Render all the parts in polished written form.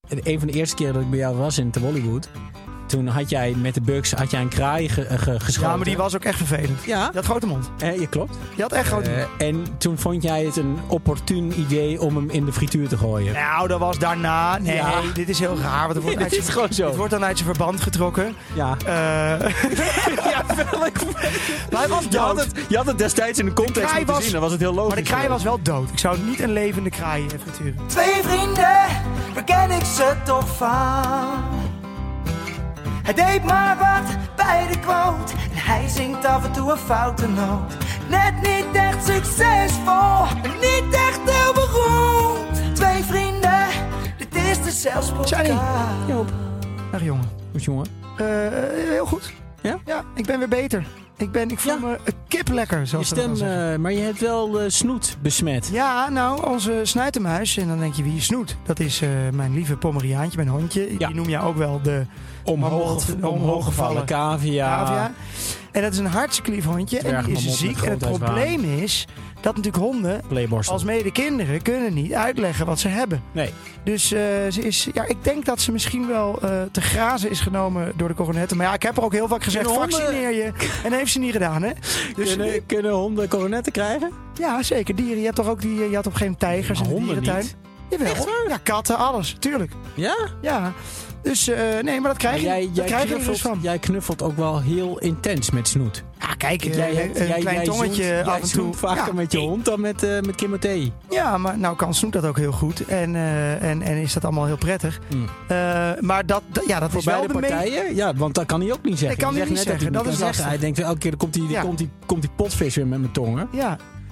een van de eerste keren dat ik bij jou was in Hollywood. Toen had jij met de Bucks een kraai geschoten. Ja, maar die was ook echt vervelend. Ja. Die had grote mond. Je klopt. Die had echt grote mond. En toen vond jij het een opportun idee om hem in de frituur te gooien. Nou, dat was daarna. Nee, dit is heel raar. Want er wordt dit is gewoon zo. Het wordt dan uit zijn verband getrokken. Ja. Ja, maar hij was dood. Je had het destijds in de context moeten zien. Dan was het heel logisch. Maar de kraai was wel dood. Ik zou niet een levende kraai frituren. 2 vrienden, waar ken ik ze toch van? Hij deed maar wat bij de quote. En hij zingt af en toe een foute noot. Net niet echt succesvol. En niet echt heel beroemd. 2 vrienden, dit is de zelfspodcast. Johnny, Joop. Dag jongen. Goed jongen. Heel goed. Ja? Ja, ik ben weer beter. Ik voel me kip lekker, zoals je ze dat stem, zeggen. maar je hebt wel snoet besmet. Ja, nou, onze snuitenmuis. En dan denk je, wie is Snoet? Dat is mijn lieve Pomeriaantje, mijn hondje. Ja. Die noem je ook wel de omhooggevallen cavia. En dat is een hartstikke lief hondje. En die is ziek. En het probleem is dat natuurlijk honden, als mede kinderen, kunnen niet uitleggen wat ze hebben. Nee. Dus ze is, ik denk dat ze misschien wel te grazen is genomen door de coronetten. Maar ja, ik heb er ook heel vaak gezegd, vaccineer je. En dat heeft ze niet gedaan, hè? Dus, kunnen honden coronetten krijgen? Ja, zeker. Dieren. Je hebt toch ook je had op een gegeven moment tijgers in de dierentuin? Niet. Jawel. Ja, katten, alles. Tuurlijk. Ja? Ja. Dus nee, maar dat krijg je. Dat krijg je er dus van. Jij knuffelt ook wel heel intens met Snoet. Ja, kijk, een klein tongetje af en toe. Vaker met je hond dan met Kimotee. Ja, maar nou kan Snoet dat ook heel goed. En is dat allemaal heel prettig. Maar dat voor is wel beide de partijen? Ja, want dat kan hij ook niet zeggen. Ik kan hij niet zeggen. Dat is lastig. Hij denkt elke keer komt die potvis weer met mijn tongen. Ja.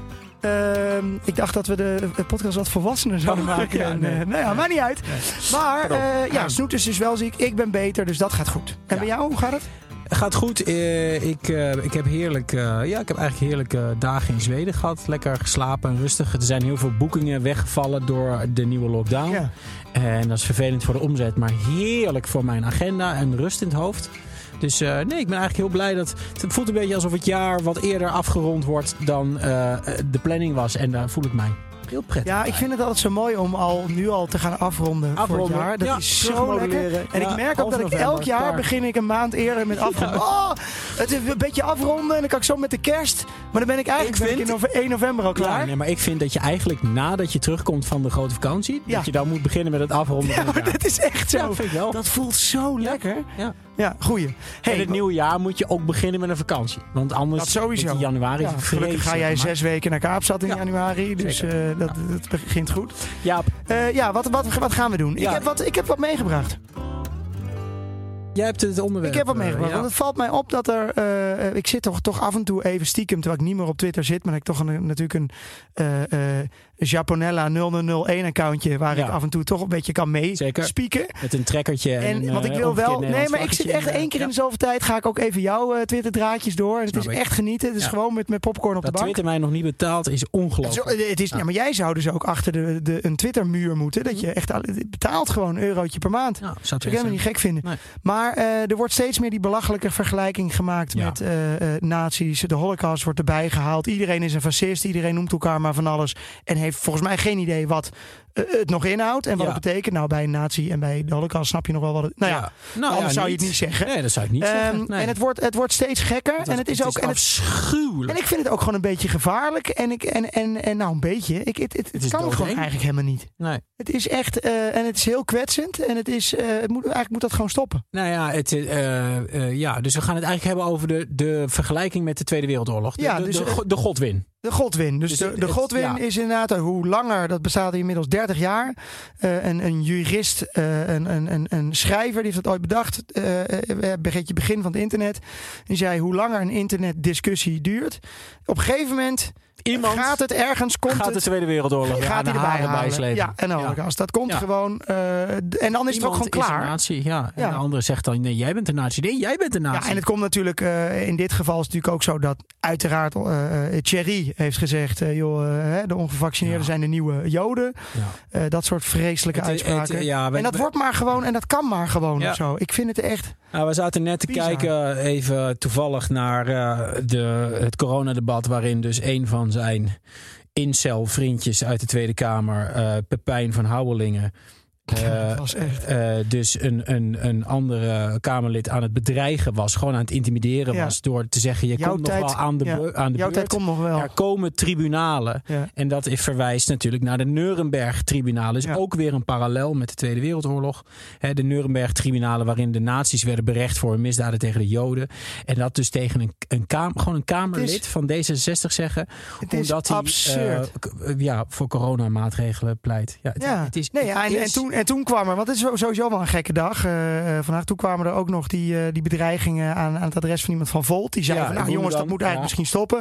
Ik dacht dat we de podcast wat volwassener zouden maken. Ja, nee. Maakt niet uit. Maar Snoet is dus wel ziek. Ik ben beter, dus dat gaat goed. En bij jou, hoe gaat het? Gaat goed. Ik heb eigenlijk heerlijke dagen in Zweden gehad. Lekker geslapen en rustig. Er zijn heel veel boekingen weggevallen door de nieuwe lockdown. Ja. En dat is vervelend voor de omzet, maar heerlijk voor mijn agenda en rust in het hoofd. Dus ik ben eigenlijk heel blij dat... Het voelt een beetje alsof het jaar wat eerder afgerond wordt dan de planning was. En daar voel ik mij heel prettig. Ja, ik vind het altijd zo mooi om nu al te gaan afronden voor het jaar. Dat is zo lekker. En ik merk ook dat ik elk jaar begin ik een maand eerder met afronden. Oh, het is een beetje afronden en dan kan ik zo met de kerst. Maar dan ben ik eigenlijk in 1 november al klaar. Ja, nee, maar ik vind dat je eigenlijk nadat je terugkomt van de grote vakantie, dat je dan moet beginnen met het afronden. Ja, maar dat is echt zo. Ja, vind ik wel. Dat voelt zo lekker. Ja, goeie. Hey, in het nieuwe jaar moet je ook beginnen met een vakantie. Want anders dat sowieso. In januari gelukkig ga jij 6 weken naar Kaapstad in januari. Dus dat begint goed. Ja, wat gaan we doen? Ja. Ik heb wat meegebracht. Jij hebt het onderwerp. Ik heb wat meegebracht. Want het valt mij op dat er... ik zit toch af en toe even stiekem, terwijl ik niet meer op Twitter zit, maar ik toch natuurlijk een Japonella 0001 accountje waar ik af en toe toch een beetje kan meespieken. Met een trekkertje. Want ik wil wel... Nee, maar ik zit echt 1 keer in de zoveel tijd ga ik ook even jouw Twitter draadjes door. En het is echt genieten. Het is gewoon met popcorn op de bank. Dat Twitter mij nog niet betaalt is ongelooflijk. Maar jij zou dus ook achter een Twitter muur moeten. Dat je echt betaalt gewoon €1 per maand. Ja, zou ik helemaal niet gek vinden. Nee. Maar er wordt steeds meer die belachelijke vergelijking gemaakt met nazi's. De Holocaust wordt erbij gehaald. Iedereen is een fascist. Iedereen noemt elkaar maar van alles. En heeft volgens mij geen idee wat het nog inhoudt en wat het betekent. Nou, bij een nazi en bij de Holocaust snap je nog wel wat het... anders zou je het niet zeggen. Nee, dat zou ik niet zeggen. Nee. En het wordt steeds gekker. Het is afschuwelijk. En ik vind het ook gewoon een beetje gevaarlijk. En nou, een beetje. Het kan gewoon eigenlijk helemaal niet. Nee. Het is echt... en het is heel kwetsend. En eigenlijk moet dat gewoon stoppen. Nou ja, dus we gaan het eigenlijk hebben over de vergelijking met de Tweede Wereldoorlog. De Godwin. De Godwin. Dus de Godwin is inderdaad, hoe langer, dat bestaat inmiddels 30 jaar. Een jurist, een schrijver, die heeft dat ooit bedacht. Begin van het internet. Die zei, hoe langer een internetdiscussie duurt, op een gegeven moment... gaat het ergens... Gaat de Tweede Wereldoorlog gaat hij erbij halen. Ja, en de Holocaust. Dat komt gewoon... en dan is het ook gewoon klaar. Een nazi, en de andere zegt dan... Nee, jij bent een nazi. Nee, jij bent een nazi. Ja, en het komt natuurlijk... in dit geval is het natuurlijk ook zo dat... Uiteraard Thierry heeft gezegd... de ongevaccineerden zijn de nieuwe Joden. Ja. Dat soort vreselijke uitspraken. En dat wordt maar gewoon... En dat kan maar gewoon of zo. Ik vind het echt... Nou, we zaten net te kijken even toevallig naar het coronadebat... waarin dus een van zijn incel-vriendjes uit de Tweede Kamer... Pepijn van Houwelingen... was echt. Dus een andere Kamerlid aan het bedreigen was. Gewoon aan het intimideren was. Door te zeggen, je komt nog wel aan de beurt. Jouw tijd komt nog wel. Er komen tribunalen. Ja. En dat verwijst natuurlijk naar de Nuremberg-tribunalen. Dus ook weer een parallel met de Tweede Wereldoorlog. De Nuremberg-tribunalen waarin de nazi's werden berecht voor misdaden tegen de Joden. En dat dus tegen een Kamerlid van D66 zeggen. Omdat hij voor coronamaatregelen pleit. Het is, En toen kwam er, want het is sowieso wel een gekke dag. Vandaag toen kwamen er ook nog die bedreigingen aan het adres van iemand van Volt. Die zei van, jongens, dat moet eigenlijk misschien stoppen.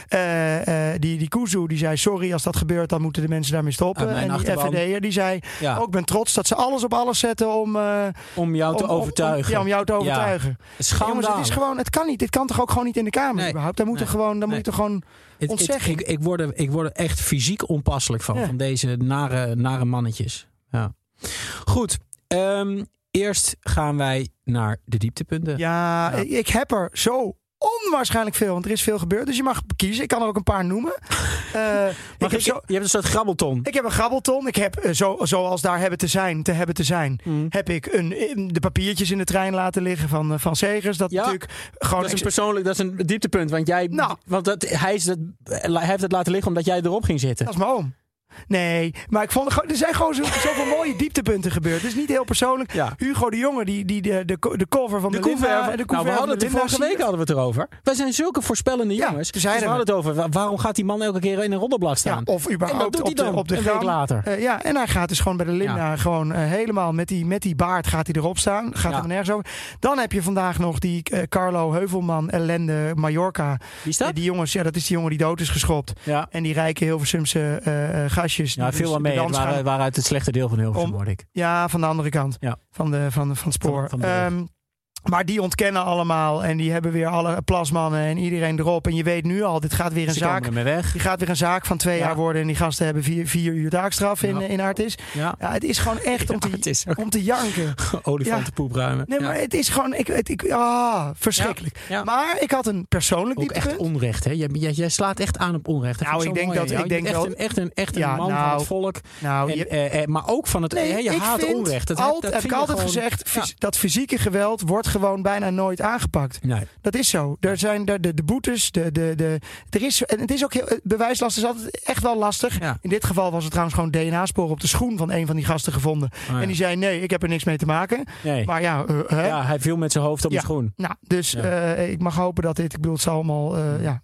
Die Kuzu, die zei, sorry, als dat gebeurt, dan moeten de mensen daarmee stoppen. En die FVD'er, die zei, ik ben trots dat ze alles op alles zetten om jou te overtuigen. Om jou te overtuigen. Jongens, het is gewoon, het kan niet. Dit kan toch ook gewoon niet in de Kamer überhaupt? Daar moet je gewoon ontzeggen. Ik word er echt fysiek onpasselijk van deze nare mannetjes. Ja. Goed, eerst gaan wij naar de dieptepunten. Ja, ik heb er zo onwaarschijnlijk veel, want er is veel gebeurd. Dus je mag kiezen. Ik kan er ook een paar noemen. Je hebt een soort grabbelton. Ik heb een grabbelton. Ik heb, zoals daar heb ik de papiertjes in de trein laten liggen van Segers. Dat natuurlijk gewoon. Dat is een dieptepunt. Want hij heeft het laten liggen omdat jij erop ging zitten. Dat is mijn oom. Nee, maar ik vond er zijn gewoon zoveel mooie dieptepunten gebeurd. Het is niet heel persoonlijk. Ja. Hugo de Jonge, die de cover van de Linda... Vorige week hadden we het erover. Wij zijn zulke voorspellende jongens. Dus we hadden het over, waarom gaat die man elke keer in een roddelblad staan? Ja, of überhaupt op de een week later. En hij gaat dus gewoon bij de Linda gewoon helemaal met die baard gaat hij erop staan. Gaat er nergens over. Dan heb je vandaag nog die Carlo Heuvelman, ellende, Mallorca. Wie is dat? Die jongens, dat is die jongen die dood is geschopt. Ja. En die rijke Hilversumse gastjes. Ja, veel aan mee. Het waren uit het slechte deel van Hilversum, hoor ik. Ja, van de andere kant. Ja. Van het spoor. Maar die ontkennen allemaal. En die hebben weer alle plasmannen en iedereen erop. En je weet nu al, dit gaat weer een zaak. Die gaat weer een zaak van 2 jaar worden. En die gasten hebben 4 uur taakstraf in Artis. Ja, het is gewoon echt om te janken. Olifantenpoep ruimen. Nee, maar het is gewoon... verschrikkelijk. Ja. Maar ik had een persoonlijk dieptepunt. Echt onrecht, hè? Jij slaat echt aan op onrecht. Ik denk wel... Echt een man van het volk. Maar ook van het... Je haat onrecht. Heb ik altijd gezegd, dat fysieke geweld wordt gewoon bijna nooit aangepakt. Nee. Dat is zo. Er zijn de boetes, het is ook heel, bewijslast is altijd echt wel lastig. Ja. In dit geval was het trouwens gewoon DNA-sporen op de schoen van een van die gasten gevonden. En die zei, nee, ik heb er niks mee te maken. Nee. Maar hij viel met zijn hoofd op de schoen. Nou, dus ik mag hopen dat dit, ik bedoel, het zal allemaal,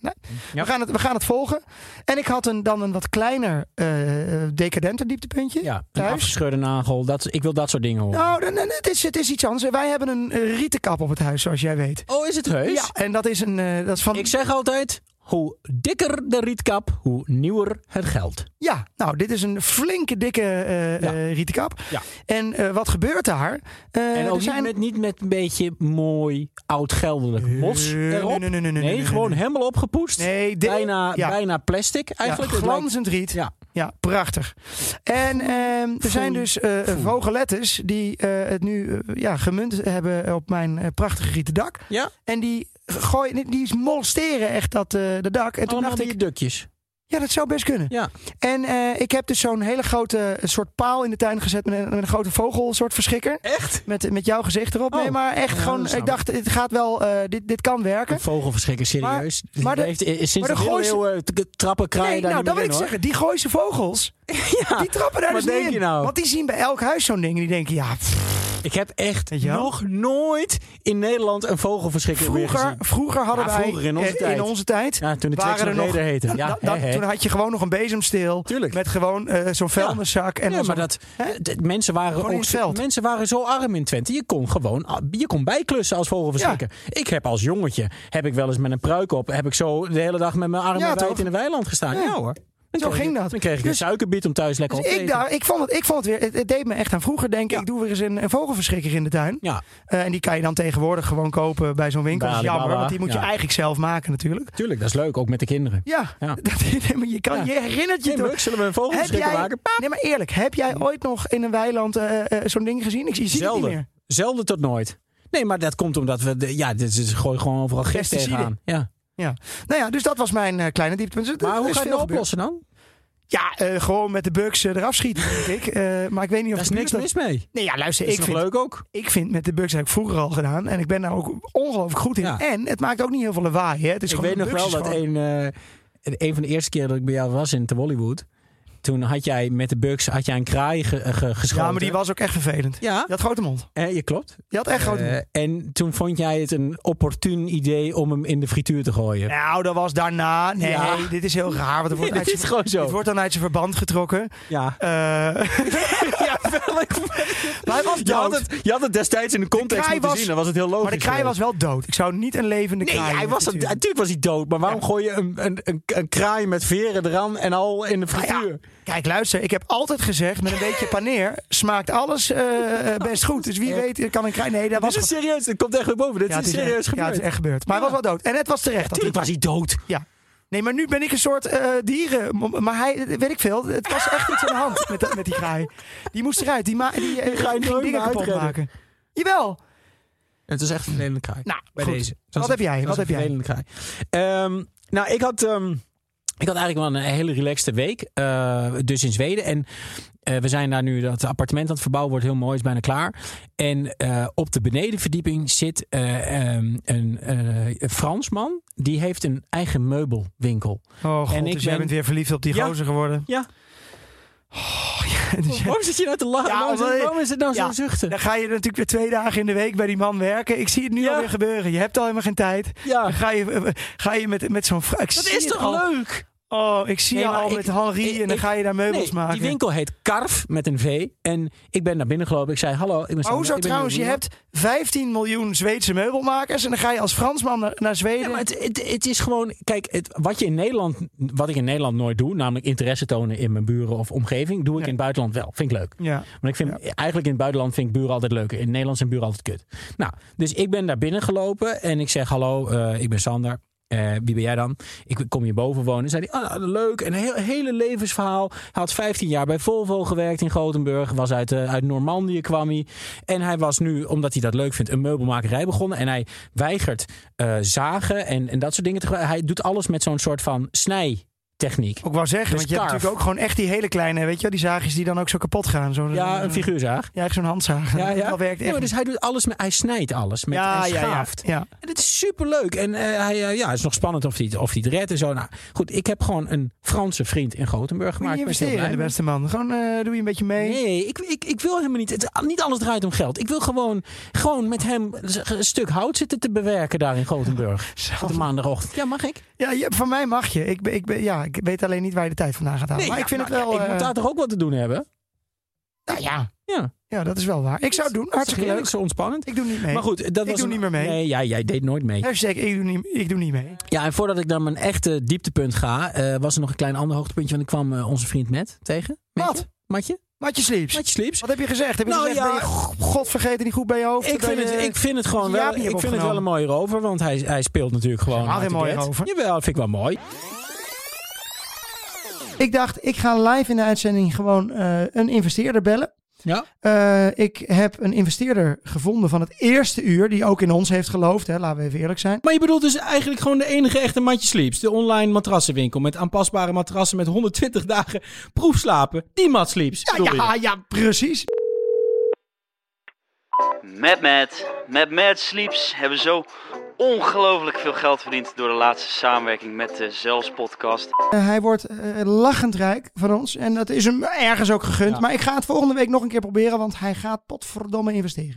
We gaan het volgen. En ik had dan een wat kleiner decadenter dieptepuntje. Ja, een afgescheurde nagel. Ik wil dat soort dingen horen. Nou, het is iets anders. Wij hebben een rietenkap op het huis, zoals jij weet. Oh, is het heus? Ja, en dat is van... Ik zeg altijd, hoe dikker de rietkap, hoe nieuwer het geld. Ja, nou, dit is een flinke, dikke rietenkap. Ja. En wat gebeurt daar? En ook niet met een beetje mooi, oud-geldelijk mos erop? Nee, gewoon helemaal opgepoetst. Nee, bijna plastic eigenlijk. Ja, glanzend riet. Ja, prachtig. En er zijn dus vogelettes die het nu gemunt hebben op mijn prachtige rieten dak. Ja. En die molesteren echt dat dak. En toen dacht ik, dukjes. Ja, dat zou best kunnen. Ja. En ik heb dus zo'n hele grote soort paal in de tuin gezet met een grote vogelsoort verschrikker. Echt? Met jouw gezicht erop. Nee, maar echt gewoon. Ik dacht, het gaat wel. Dit kan werken. Een vogelverschrikker, serieus. Maar sinds de Gooise trappen kraaien daar. Nou, dat wil ik zeggen. Die Gooise vogels. Die trappen daar dus niet in. Want die zien bij elk huis zo'n ding. En die denken, ik heb echt nog nooit in Nederland een vogelverschrikker meer gezien. Vroeger hadden wij in onze tijd. Ja, toen de Twixen nog Raider heette. Toen had je gewoon nog een bezemsteel. Tuurlijk. Met gewoon zo'n vuilniszak. En mensen waren zo arm in Twente. Je kon bijklussen als vogelverschrikker. Ja. Ik heb als jongetje wel eens met een pruik op. Heb ik zo de hele dag met mijn armen wijd in een weiland gestaan. Ja hoor. Zo ging dat. Dan kreeg ik een suikerbiet om thuis lekker op te eten. Ik vond het weer. Het deed me echt aan vroeger denken. Ik doe weer eens een vogelverschrikker in de tuin. Ja. En die kan je dan tegenwoordig gewoon kopen bij zo'n winkel. Dat is jammer, want die moet je eigenlijk zelf maken natuurlijk. Tuurlijk, dat is leuk. Ook met de kinderen. Ja. Je herinnert je toch. Zullen we een vogelverschrikker maken? Nee, maar eerlijk. Heb jij ooit nog in een weiland zo'n ding gezien? Ik zie het niet meer. Zelden tot nooit. Nee, maar dat komt omdat we... gooi gewoon overal gif tegenaan. Ja. Nou ja, dus dat was mijn kleine dieptepunt. Maar hoe ga je het oplossen dan? Ja, gewoon met de Bucks eraf schieten, denk ik. Maar ik weet niet of daar is niks mis mee. Nee, ja, luister. Dat is nog leuk ook. Ik vind met de Bucks heb ik vroeger al gedaan. En ik ben daar ook ongelooflijk goed in. Ja. En het maakt ook niet heel veel lawaai. Hè? Het is ik weet nog wel dat een van de eerste keer dat ik bij jou was in Hollywood. Toen had jij met de Bucks een kraai geschoten. Ja, maar die was ook echt vervelend. Ja? Je had grote mond. Je klopt. Je had echt grote mond. En toen vond jij het een opportun idee om hem in de frituur te gooien. Nou, dat was daarna. Nee, dit is heel raar. Want dit is gewoon zo. Het wordt dan uit zijn verband getrokken. Ja. Ja, maar hij was dood. Je had het destijds in de context moeten zien. Dan was het heel logisch. Maar de kraai was wel dood. Ik zou niet een levende kraai... Nee, natuurlijk was hij dood. Maar waarom gooi je een kraai met veren eraan en al in de frituur? Ja. Kijk, luister. Ik heb altijd gezegd, met een beetje paneer smaakt alles best goed. Dus wie weet kan een kraai... Nee, dat was... Dit is serieus. Het komt echt weer boven. Dit is serieus gebeurd. Ja, het is echt gebeurd. Maar hij was wel dood. En het was terecht. Natuurlijk was hij dood. Ja. Nee, maar nu ben ik een soort dieren. Maar hij, weet ik veel. Het was echt iets aan de hand met die kraai. Die moest eruit. Die ga je nooit dingen kapot maken. Jawel. Het is echt een vervelende kraai. Nou, bij goed. deze. Wat heb jij? Vervelende kraai. Nou, ik had eigenlijk wel een hele relaxte week. Dus in Zweden. En we zijn daar nu, dat appartement aan het verbouwen wordt heel mooi, is bijna klaar. En op de benedenverdieping zit een Fransman. Die heeft een eigen meubelwinkel. Oh god, dus jij bent weer verliefd op die gozer geworden? Ja. Oh, ja, dus waarom zit je nou te lachen? Waarom is het nou zo zuchten? Dan ga je natuurlijk weer 2 dagen in de week bij die man werken. Ik zie het nu alweer gebeuren. Je hebt al helemaal geen tijd. Ja. Dan ga je met zo'n vrouw. Dat is toch leuk? Oh, ik zie je al met Henri en dan ga je daar meubels maken. Die winkel heet Karf met een V. En ik ben naar binnen gelopen. Ik zei, hallo, ik ben Sander. Hoezo trouwens? Je hebt 15 miljoen Zweedse meubelmakers en dan ga je als Fransman naar Zweden. Ja, maar het is gewoon... Kijk, wat ik in Nederland nooit doe, namelijk interesse tonen in mijn buren of omgeving, doe ik in het buitenland wel. Vind ik leuk. Ja. Maar ik vind eigenlijk in het buitenland vind ik buren altijd leuk. In Nederland zijn buren altijd kut. Nou, dus ik ben daar binnen gelopen en ik zeg, hallo, ik ben Sander. Wie ben jij dan? Ik kom hier boven wonen. Zei hij, leuk. En een hele levensverhaal. Hij had 15 jaar bij Volvo gewerkt in Gothenburg. Was uit Normandië kwam hij. En hij was nu, omdat hij dat leuk vindt, een meubelmakerij begonnen. En hij weigert zagen en dat soort dingen. Hij doet alles met zo'n soort van snijtechniek. Ik wou zeggen, dus want je hebt natuurlijk ook gewoon echt die hele kleine, weet je wel, die zaagjes die dan ook zo kapot gaan. Een figuurzaag. Ja, echt zo'n handzaag. Ja. Dat werkt echt. Ja, dus hij doet alles hij snijdt alles met hij schaaft. Ja. En het is superleuk. En het is nog spannend of hij het redt en zo. Nou, goed, ik heb gewoon een Franse vriend in Gothenburg gemaakt. Moet je investeren in de beste man. Gewoon doe je een beetje mee. Nee, ik wil helemaal niet. Niet alles draait om geld. Ik wil gewoon met hem een stuk hout zitten te bewerken daar in Gothenburg. Op de maandagochtend. Ja, mag ik? Ja, van mij mag je. Ik weet alleen niet waar je de tijd vandaan gaat halen. Nee, maar ik vind het wel... Ik moet daar toch ook wat te doen hebben? Nou ja. Ja, dat is wel waar. Ik zou het doen. Hartstikke leuk. Zo ontspannend. Ik doe niet mee. Maar goed, ik doe niet meer mee. Nee, jij deed nooit mee. Ik doe niet mee. Ja, en voordat ik naar mijn echte dieptepunt ga, was er nog een klein ander hoogtepuntje. Want ik kwam onze vriend Matt tegen. Wat? Matje? Matje Sleeps. Wat heb je gezegd? Heb je gezegd, ben je God vergeten niet goed bij je hoofd? Ik vind het gewoon wel. Ik vind het wel een mooie rover, want hij speelt natuurlijk gewoon. Een mooie rover. Jawel, vind ik wel mooi. Ik dacht, ik ga live in de uitzending gewoon een investeerder bellen. Ja. Ik heb een investeerder gevonden van het eerste uur die ook in ons heeft geloofd. Hè, laten we even eerlijk zijn. Maar je bedoelt dus eigenlijk gewoon de enige echte Matje Sleeps. De online matrassenwinkel met aanpasbare matrassen met 120 dagen proefslapen. Die Mat Sleeps. Ja, precies. Met Matt Sleeps hebben zo ongelooflijk veel geld verdiend door de laatste samenwerking met de Zelfs podcast. Hij wordt lachend rijk van ons en dat is hem ergens ook gegund. Ja. Maar ik ga het volgende week nog een keer proberen, want hij gaat potverdomme investeren.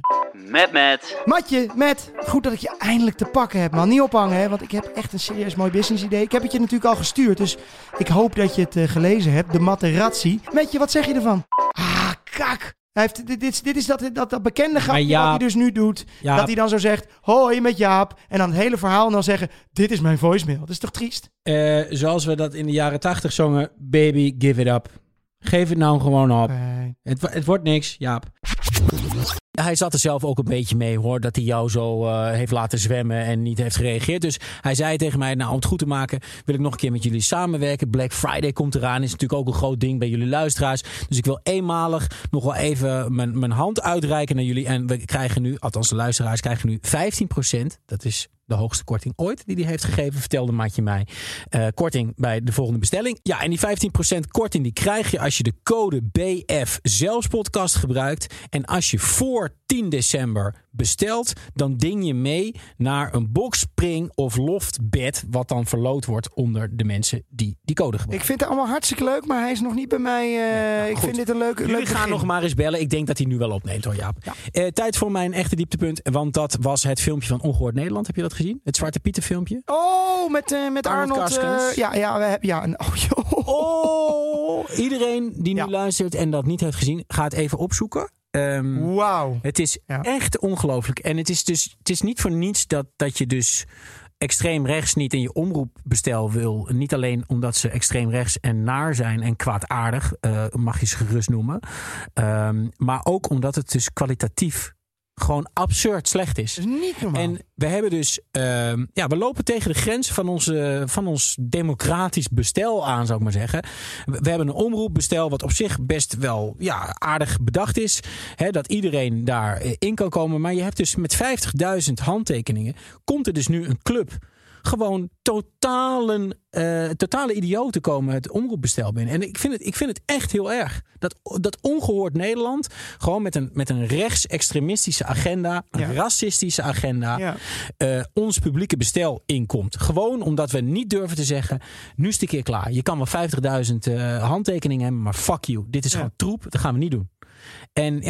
Matt, goed dat ik je eindelijk te pakken heb, man. Niet ophangen, hè, want ik heb echt een serieus mooi business idee. Ik heb het je natuurlijk al gestuurd, dus ik hoop dat je het gelezen hebt. De Materazzi. Mattje, wat zeg je ervan? Ah, kak. Dit is dat bekende grapje wat hij dus nu doet. Jaap. Dat hij dan zo zegt, hoi met Jaap. En dan het hele verhaal en dan zeggen, dit is mijn voicemail. Dat is toch triest? Zoals we dat in de jaren 80 zongen, baby, give it up. Geef het nou gewoon op. Okay. Het wordt niks, Jaap. Hij zat er zelf ook een beetje mee, hoor. Dat hij jou zo heeft laten zwemmen en niet heeft gereageerd. Dus hij zei tegen mij, nou, om het goed te maken, wil ik nog een keer met jullie samenwerken. Black Friday komt eraan. Is natuurlijk ook een groot ding bij jullie luisteraars. Dus ik wil eenmalig nog wel even mijn hand uitreiken naar jullie. En we krijgen nu, althans de luisteraars, krijgen nu 15%. Dat is De hoogste korting ooit die hij heeft gegeven, vertelde Maatje mij. Korting bij de volgende bestelling. Ja, en die 15% korting die krijg je als je de code BF Zelfspodcast gebruikt. En als je voor 10 december bestelt, dan ding je mee naar een boxspring of loftbed, wat dan verloot wordt onder de mensen die code gebruiken. Ik vind het allemaal hartstikke leuk, maar hij is nog niet bij mij. Ik vind dit een leuk Jullie gaan nog maar eens bellen. Ik denk dat hij nu wel opneemt hoor, Jaap. Ja. Tijd voor mijn echte dieptepunt, want dat was het filmpje van Ongehoord Nederland. Heb je dat gezien? Het Zwarte Pieten filmpje? Oh, met Arnold. Iedereen die nu luistert en dat niet heeft gezien, ga het even opzoeken. Wauw. Het is echt ongelooflijk. En het is niet voor niets dat je dus extreem rechts niet in je omroepbestel wil. Niet alleen omdat ze extreem rechts en naar zijn en kwaadaardig, mag je ze gerust noemen. Maar ook omdat het dus kwalitatief gewoon absurd slecht is. Dat is niet normaal. En we hebben dus, we lopen tegen de grens van ons democratisch bestel aan, zou ik maar zeggen. We hebben een omroepbestel wat op zich best wel aardig bedacht is. Hè, dat iedereen daarin kan komen. Maar je hebt dus met 50.000 handtekeningen, komt er dus nu een club gewoon totale idioten komen het omroepbestel binnen. En ik vind het echt heel erg. Dat Ongehoord Nederland gewoon met een rechtsextremistische agenda, een racistische agenda, ons publieke bestel inkomt. Gewoon omdat we niet durven te zeggen, nu is het een keer klaar. Je kan wel 50.000 handtekeningen hebben, maar fuck you. Dit is gewoon troep, dat gaan we niet doen. En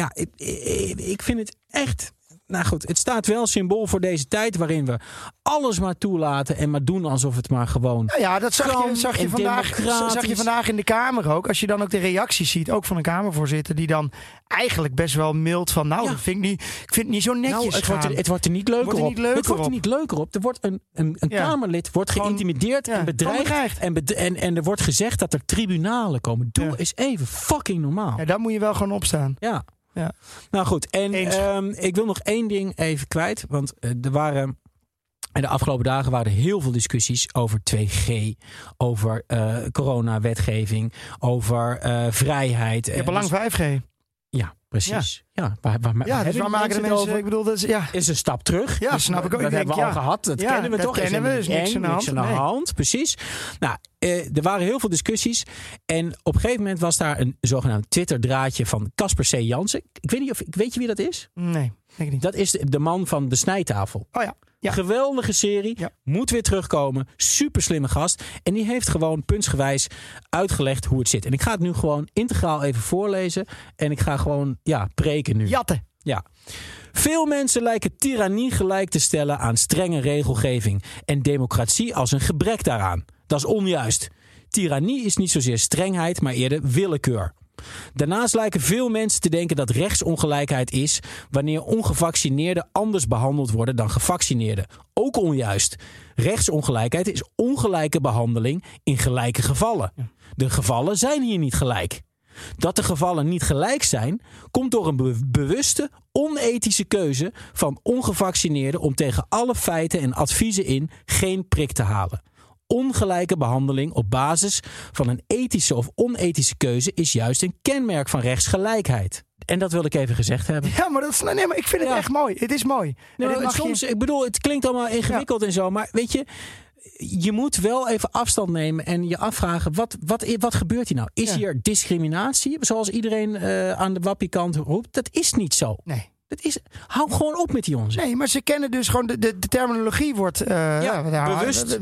ik vind het echt. Nou goed, het staat wel symbool voor deze tijd waarin we alles maar toelaten en maar doen alsof het maar gewoon. Ja, dat zag je vandaag in de Kamer ook. Als je dan ook de reacties ziet, ook van een Kamervoorzitter, die dan eigenlijk best wel mild van, dat vind ik vind het niet zo netjes. Het wordt er niet leuker op. Het wordt er niet leuker op. Er wordt een Kamerlid wordt geïntimideerd en bedreigd. En er wordt gezegd dat er tribunalen komen. Doe eens even fucking normaal. Ja, daar moet je wel gewoon opstaan. Ja. Nou goed, en ik wil nog één ding even kwijt. Want de afgelopen dagen waren er heel veel discussies over 2G, over coronawetgeving, over vrijheid. Je hebt al lang 5G. Ja, precies. Dus waar maken de mensen over? Ik bedoel, dat is een stap terug. Ja, snap ik ook. Dat hebben we al gehad. Dat kennen we toch. Kennen we, dus niks aan de hand. Precies. Nou, er waren heel veel discussies. En op een gegeven moment was daar een zogenaamd Twitter-draadje van Casper C. Jansen. Ik weet niet weet je wie dat is? Nee, denk ik niet. Dat is de man van de Snijtafel. Oh ja. Ja. Geweldige serie. Ja. Moet weer terugkomen. Super slimme gast. En die heeft gewoon puntsgewijs uitgelegd hoe het zit. En ik ga het nu gewoon integraal even voorlezen. En ik ga gewoon preken nu. Jatten. Ja. Veel mensen lijken tirannie gelijk te stellen aan strenge regelgeving. En democratie als een gebrek daaraan. Dat is onjuist. Tirannie is niet zozeer strengheid, maar eerder willekeur. Daarnaast lijken veel mensen te denken dat rechtsongelijkheid is wanneer ongevaccineerden anders behandeld worden dan gevaccineerden. Ook onjuist. Rechtsongelijkheid is ongelijke behandeling in gelijke gevallen. De gevallen zijn hier niet gelijk. Dat de gevallen niet gelijk zijn, komt door een bewuste, onethische keuze van ongevaccineerden om tegen alle feiten en adviezen in geen prik te halen. Ongelijke behandeling op basis van een ethische of onethische keuze is juist een kenmerk van rechtsgelijkheid. En dat wil ik even gezegd hebben. Ja, maar maar ik vind het echt mooi. Het is mooi. Ik bedoel, het klinkt allemaal ingewikkeld en zo, maar weet je, je moet wel even afstand nemen en je afvragen, wat gebeurt hier nou? Is hier discriminatie, zoals iedereen aan de wappiekant roept? Dat is niet zo. Nee. Hou gewoon op met die onzin. Nee, maar ze kennen dus gewoon de terminologie wordt bewust.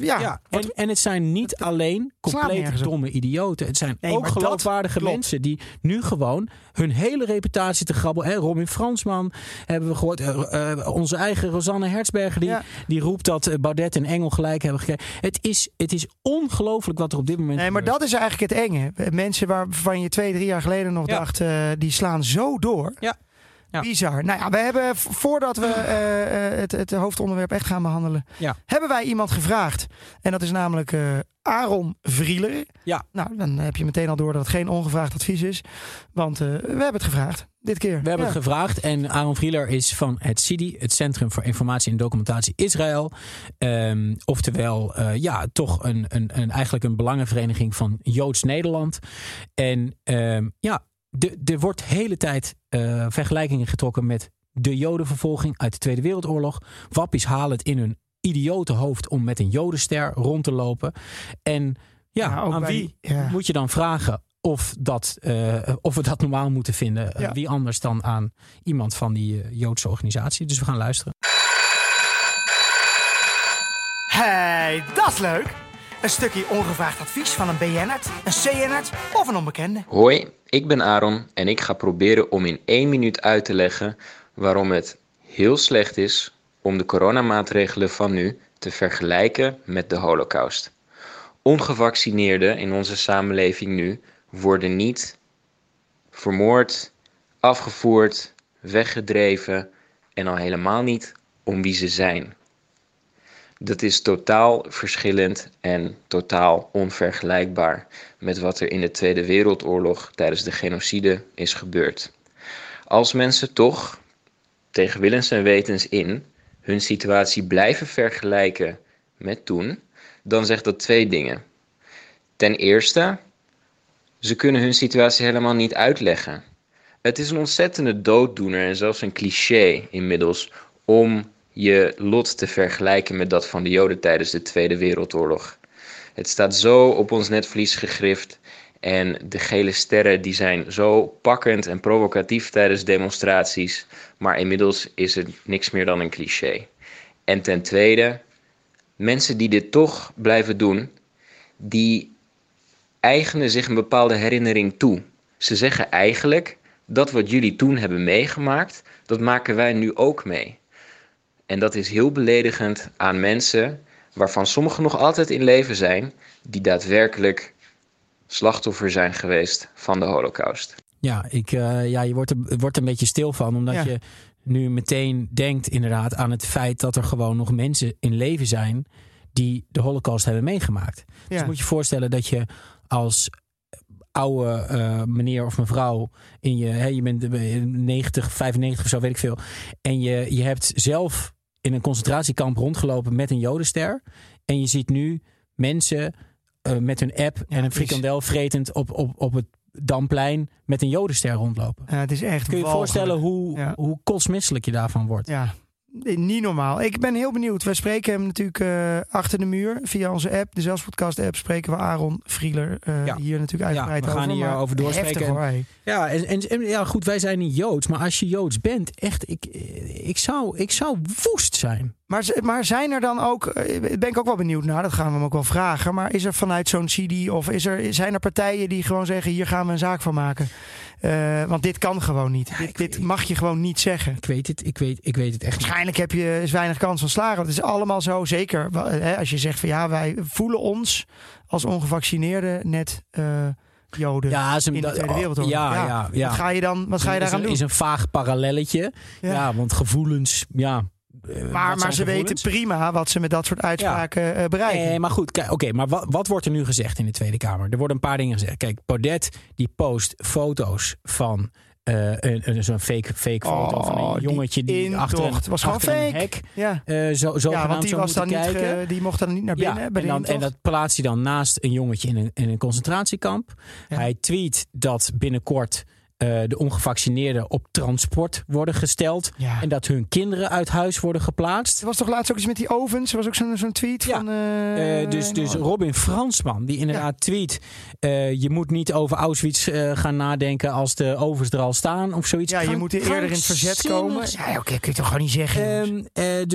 En het zijn niet alleen compleet domme idioten. Het zijn ook geloofwaardige mensen die nu gewoon hun hele reputatie te grabbelen. Robin Fransman hebben we gehoord. Onze eigen Rosanne Hertzberger die roept dat Baudet en Engel gelijk hebben gekregen. Het is ongelooflijk wat er op dit moment gebeurt. Maar dat is eigenlijk het enge. Mensen waarvan je 2-3 jaar geleden nog dacht, die slaan zo door. Ja. Ja. Bizar. Nou ja, we hebben, voordat we het hoofdonderwerp echt gaan behandelen, hebben wij iemand gevraagd. En dat is namelijk Aaron Vrieler. Ja. Nou, dan heb je meteen al door dat het geen ongevraagd advies is. Want we hebben het gevraagd, dit keer. We hebben het gevraagd en Aaron Vrieler is van het CIDI, het Centrum voor Informatie en Documentatie Israël. Oftewel, toch eigenlijk een belangenvereniging van Joods Nederland. En er wordt de hele tijd vergelijkingen getrokken met de Jodenvervolging uit de Tweede Wereldoorlog. Wappies halen het in hun idiote hoofd om met een jodenster rond te lopen. En aan wie moet je dan vragen of we dat normaal moeten vinden? Wie anders dan aan iemand van die Joodse organisatie? Dus we gaan luisteren. Hey, dat is leuk! Een stukje ongevraagd advies van een BN'ert, een CN'ert of een onbekende. Hoi, ik ben Aaron en ik ga proberen om in 1 minuut uit te leggen waarom het heel slecht is om de coronamaatregelen van nu te vergelijken met de Holocaust. Ongevaccineerden in onze samenleving nu worden niet vermoord, afgevoerd, weggedreven en al helemaal niet om wie ze zijn. Dat is totaal verschillend en totaal onvergelijkbaar met wat er in de Tweede Wereldoorlog tijdens de genocide is gebeurd. Als mensen toch, tegen willens en wetens in, hun situatie blijven vergelijken met toen, dan zegt dat 2 dingen. Ten eerste, ze kunnen hun situatie helemaal niet uitleggen. Het is een ontzettende dooddoener en zelfs een cliché inmiddels om je lot te vergelijken met dat van de Joden tijdens de Tweede Wereldoorlog. Het staat zo op ons netvlies gegrift en de gele sterren die zijn zo pakkend en provocatief tijdens demonstraties, maar inmiddels is het niks meer dan een cliché. En ten tweede, mensen die dit toch blijven doen, die eigenen zich een bepaalde herinnering toe. Ze zeggen eigenlijk, dat wat jullie toen hebben meegemaakt, dat maken wij nu ook mee. En dat is heel beledigend aan mensen, waarvan sommigen nog altijd in leven zijn, die daadwerkelijk slachtoffer zijn geweest van de Holocaust. Ja, je wordt er een beetje stil van, omdat je nu meteen denkt inderdaad aan het feit dat er gewoon nog mensen in leven zijn die de Holocaust hebben meegemaakt. Ja. Dus moet je voorstellen dat je als oude meneer of mevrouw je bent 90, 95 of zo, weet ik veel. En je hebt zelf in een concentratiekamp rondgelopen met een jodenster. En je ziet nu mensen met hun app en een frikandel vretend op het Damplein met een jodenster rondlopen. Het is echt Kun je je voorstellen hoe kotsmisselijk je daarvan wordt? Ja. Niet normaal. Ik ben heel benieuwd. We spreken hem natuurlijk achter de muur. Via onze app, de Zelfspodcast app, spreken we Aaron Frieler hier natuurlijk uitgebreid over. We gaan hier over doorspreken. En goed, wij zijn niet Joods. Maar als je Joods bent, echt, ik zou woest zijn. Maar zijn er dan ook, ben ik ook wel benieuwd naar, dat gaan we hem ook wel vragen. Maar is er vanuit zo'n CD of zijn er partijen die gewoon zeggen, hier gaan we een zaak van maken? Want dit kan gewoon niet. Dit mag je gewoon niet zeggen. Ik weet het echt niet. Waarschijnlijk is weinig kans van slagen. Want het is allemaal zo, zeker als je zegt van wij voelen ons als ongevaccineerden net Joden in de Tweede Wereldoorlog. Ja. Wat ga je daaraan doen? Is een vaag parallelletje. Ja, want gevoelens, maar ze weten prima wat ze met dat soort uitspraken bereiken. Nee, maar goed, maar wat wordt er nu gezegd in de Tweede Kamer? Er worden een paar dingen gezegd. Kijk, Baudet die post foto's van zo'n fake foto van een jongetje die achter een hek. Want die was dan niet, die mocht dan niet naar binnen. En dat plaatst hij dan naast een jongetje in een concentratiekamp. Ja. Hij tweet dat binnenkort de ongevaccineerden op transport worden gesteld. Ja. En dat hun kinderen uit huis worden geplaatst. Er was toch laatst ook iets met die ovens? Er was ook zo'n tweet van... Dus Robin Fransman, die inderdaad tweet... je moet niet over Auschwitz gaan nadenken als de ovens er al staan of zoiets. Ja, je moet eerder in het verzet komen. Ja, oké, kun je toch gewoon niet zeggen.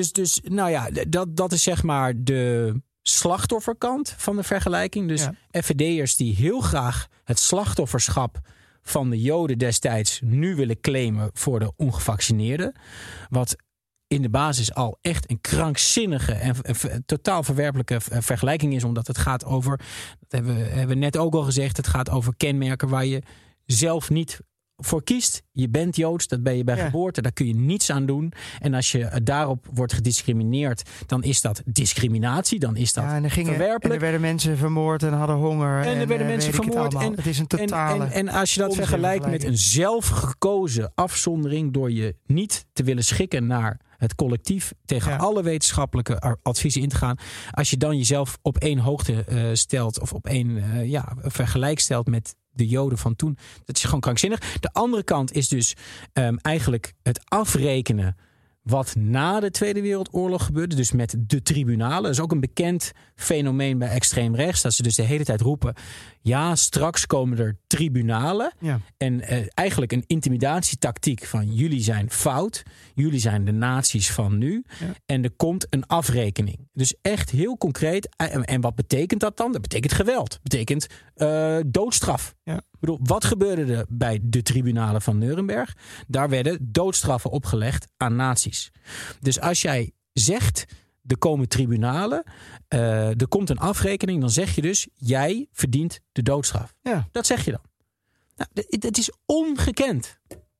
Dat is zeg maar de slachtofferkant van de vergelijking. Dus FVD'ers die heel graag het slachtofferschap van de Joden destijds nu willen claimen voor de ongevaccineerden. Wat in de basis al echt een krankzinnige en totaal verwerpelijke vergelijking is. Omdat het gaat over, dat hebben we net ook al gezegd, het gaat over kenmerken waar je zelf niet voor kiest. Je bent Joods, dat ben je bij geboorte, daar kun je niets aan doen. En als je daarop wordt gediscrimineerd, dan is dat discriminatie, dan is dat verwerpelijk. En er werden mensen vermoord en hadden honger. En er werden mensen vermoord. Het is een totale en als je dat vergelijkt met een zelfgekozen afzondering door je niet te willen schikken naar het collectief, tegen alle wetenschappelijke adviezen in te gaan. Als je dan jezelf op één hoogte stelt of op één vergelijk stelt met de Joden van toen. Dat is gewoon krankzinnig. De andere kant is dus eigenlijk het afrekenen wat na de Tweede Wereldoorlog gebeurde. Dus met de tribunalen. Dat is ook een bekend fenomeen bij extreem rechts. Dat ze dus de hele tijd roepen, ja, straks komen er tribunalen. Ja. En eigenlijk een intimidatietactiek van jullie zijn fout. Jullie zijn de nazi's van nu. Ja. En er komt een afrekening. Dus echt heel concreet. En wat betekent dat dan? Dat betekent geweld. Dat betekent doodstraf. Ja. Ik bedoel, wat gebeurde er bij de tribunalen van Nuremberg? Daar werden doodstraffen opgelegd aan nazi's. Dus als jij zegt, er komen tribunalen, er komt een afrekening, dan zeg je dus, jij verdient de doodstraf. Ja. Dat zeg je dan. Nou, het is ongekend.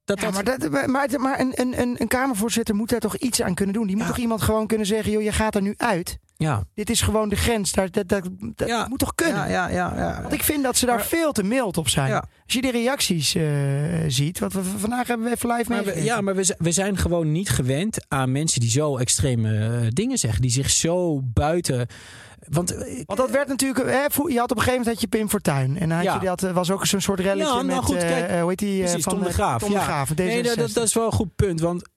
Maar een Kamervoorzitter moet daar toch iets aan kunnen doen. Die moet toch iemand gewoon kunnen zeggen, joh, je gaat er nu uit. Ja. Dit is gewoon de grens. Dat moet toch kunnen? Ja. Want ik vind dat ze daar veel te mild op zijn. Ja. Als je de reacties ziet, wat we vandaag hebben we even live meegegeven. Maar we zijn gewoon niet gewend aan mensen die zo extreme dingen zeggen. Die zich zo buiten... Want dat werd natuurlijk... je had op een gegeven moment had je Pim Fortuyn. En dan had dat was ook zo'n soort relletje met... Goed, kijk, hoe heet die? Precies, Tom de Graaf. Tom de Graaf, nee, dat is wel een goed punt. Want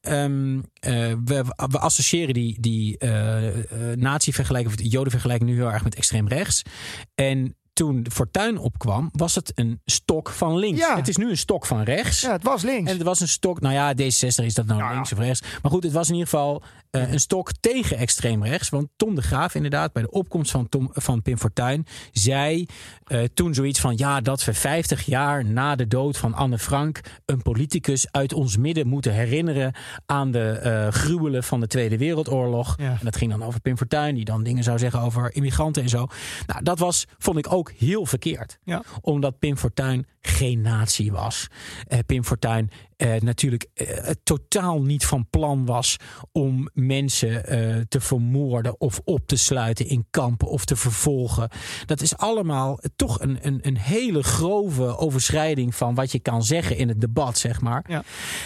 we associëren die nazi-vergelijking... of de jodenvergelijking nu heel erg met extreem rechts. En toen Fortuyn opkwam, was het een stok van links. Ja. Het is nu een stok van rechts. Ja, het was links. En het was een stok, D66 is dat links of rechts. Maar goed, het was in ieder geval een stok tegen extreem rechts. Want Tom de Graaf inderdaad, bij de opkomst van Pim Fortuyn, zei toen zoiets van, dat we 50 jaar na de dood van Anne Frank een politicus uit ons midden moeten herinneren aan de gruwelen van de Tweede Wereldoorlog. Ja. En dat ging dan over Pim Fortuyn, die dan dingen zou zeggen over immigranten en zo. Nou, dat vond ik ook heel verkeerd. Ja. Omdat Pim Fortuyn geen nazi was. Pim Fortuyn natuurlijk totaal niet van plan was om mensen te vermoorden of op te sluiten in kampen of te vervolgen. Dat is allemaal toch een hele grove overschrijding van wat je kan zeggen in het debat, zeg maar. Ja.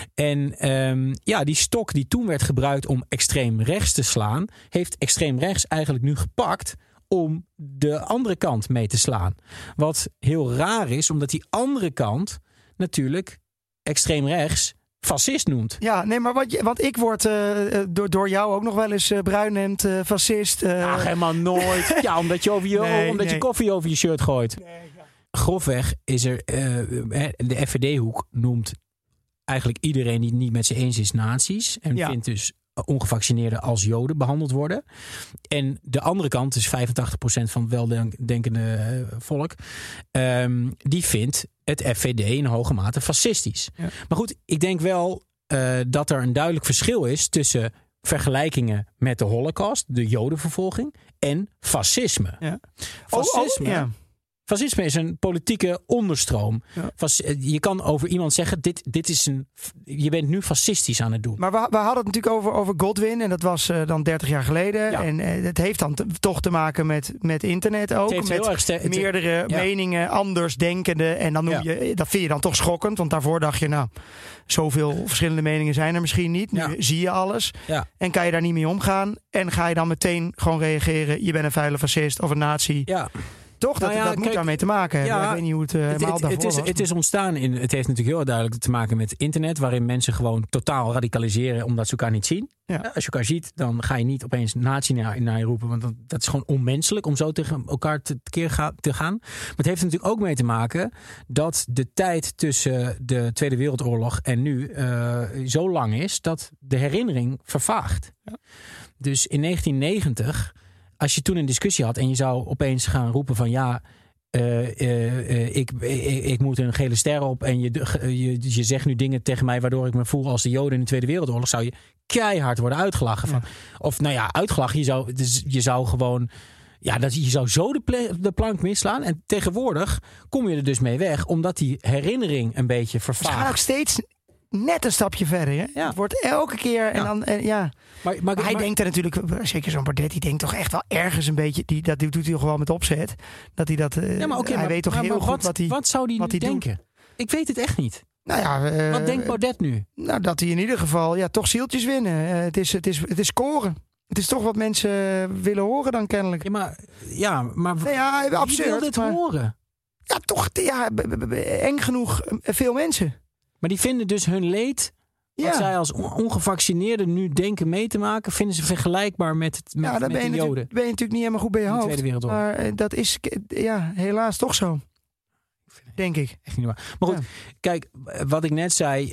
En die stok die toen werd gebruikt om extreem rechts te slaan, heeft extreem rechts eigenlijk nu gepakt om de andere kant mee te slaan. Wat heel raar is, omdat die andere kant natuurlijk extreem rechts fascist noemt. Ja, nee, maar want ik word door jou ook nog wel eens bruinhemd fascist. Helemaal nooit. Ja, omdat je koffie over je shirt gooit. Nee, ja. Grofweg is er... de FVD-hoek noemt eigenlijk iedereen die het niet met ze eens is nazi's. En vindt dus ongevaccineerden als joden behandeld worden. En de andere kant, dus 85% van het weldenkende volk, die vindt het FVD in hoge mate fascistisch. Ja. Maar goed, ik denk wel dat er een duidelijk verschil is tussen vergelijkingen met de Holocaust, de jodenvervolging, en fascisme. Ja. Fascisme... Fascisme is een politieke onderstroom. Ja. Je kan over iemand zeggen, je bent nu fascistisch aan het doen. Maar we hadden het natuurlijk over Godwin. En dat was dan 30 jaar geleden. Ja. En het heeft dan toch te maken met internet ook. Met meerdere meningen, anders denkende. En dan dat vind je dan toch schokkend. Want daarvoor dacht je, zoveel verschillende meningen zijn er misschien niet. Nu zie je alles. Ja. En kan je daar niet mee omgaan. En ga je dan meteen gewoon reageren. Je bent een vuile fascist of een nazi. Ja. Toch? Dat moet daarmee te maken hebben. Ik weet niet hoe het helemaal daarvoor was. Het is ontstaan het heeft natuurlijk heel duidelijk te maken met internet, waarin mensen gewoon totaal radicaliseren omdat ze elkaar niet zien. Ja. Als je elkaar ziet, dan ga je niet opeens nazi naar je roepen, want dat is gewoon onmenselijk om zo tegen elkaar tekeer te gaan. Maar het heeft er natuurlijk ook mee te maken dat de tijd tussen de Tweede Wereldoorlog en nu zo lang is dat de herinnering vervaagt. Ja. Dus in 1990... Als je toen een discussie had en je zou opeens gaan roepen van ik moet een gele ster op en je zegt nu dingen tegen mij waardoor ik me voel als de Joden in de Tweede Wereldoorlog, zou je keihard worden uitgelachen. Ja. Of uitgelachen, je zou gewoon... je zou zo de plank misslaan. En tegenwoordig kom je er dus mee weg, omdat die herinnering een beetje vervaagt. Het gaat ook steeds net een stapje verder. Hè? Ja. Het wordt elke keer en dan... Maar hij denkt er natuurlijk, zeker zo'n Baudet, die denkt toch echt wel ergens een beetje, dat doet hij gewoon met opzet. Dat hij dat... hij weet toch heel goed wat hij... Wat zou hij nu denken? Doet. Ik weet het echt niet. Wat denkt Baudet nu? Dat hij in ieder geval toch zieltjes winnen. Het is scoren. Het is toch wat mensen willen horen dan kennelijk. Maar absurd, wie wil dit horen? Ja, toch eng genoeg veel mensen. Maar die vinden dus hun leed Wat zij als ongevaccineerden nu denken mee te maken, vinden ze vergelijkbaar met de Joden. Ben je natuurlijk niet helemaal goed bij je hoofd. Tweede Wereldoorlog. Maar dat is helaas toch zo. Denk ik. Echt niet waar. Maar goed, kijk, wat ik net zei,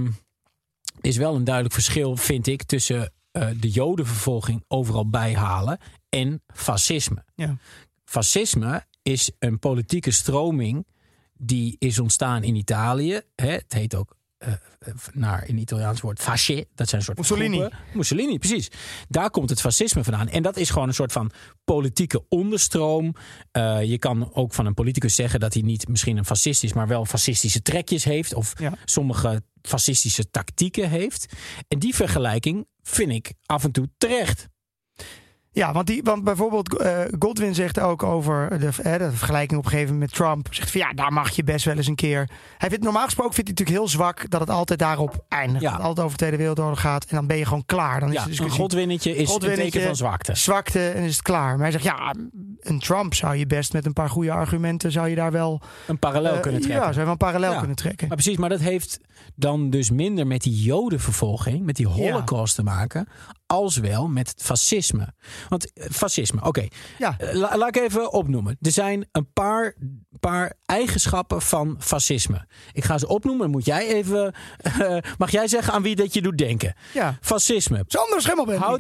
is wel een duidelijk verschil, vind ik, tussen de Jodenvervolging overal bijhalen en fascisme. Ja. Fascisme is een politieke stroming die is ontstaan in Italië. Het heet ook naar een Italiaans woord fasce. Dat zijn een soort Mussolini, precies. Daar komt het fascisme vandaan. En dat is gewoon een soort van politieke onderstroom. Je kan ook van een politicus zeggen dat hij niet misschien een fascist is, maar wel fascistische trekjes heeft. Of sommige fascistische tactieken heeft. En die vergelijking vind ik af en toe terecht. Ja, want bijvoorbeeld Godwin zegt ook over de vergelijking op een gegeven moment met Trump. Zegt van daar mag je best wel eens een keer. Normaal gesproken vindt hij natuurlijk heel zwak dat het altijd daarop eindigt. Dat het altijd over de Tweede Wereldoorlog gaat. En dan ben je gewoon klaar. Dan is de discussie, een Godwinnetje is een teken van zwakte. Zwakte en is het klaar. Maar hij zegt een Trump zou je best met een paar goede argumenten zou je daar wel een parallel kunnen trekken. Ja, zou je wel een parallel kunnen trekken. Maar precies, maar dat heeft dan dus minder met die Jodenvervolging, met die Holocaust te maken, als wel met het fascisme. Want fascisme, oké. Ja. Laat ik even opnoemen. Er zijn een paar eigenschappen van fascisme. Ik ga ze opnoemen. Dan moet jij even mag jij zeggen aan wie dat je doet denken? Ja. Fascisme. Sander Schimmelpenninck.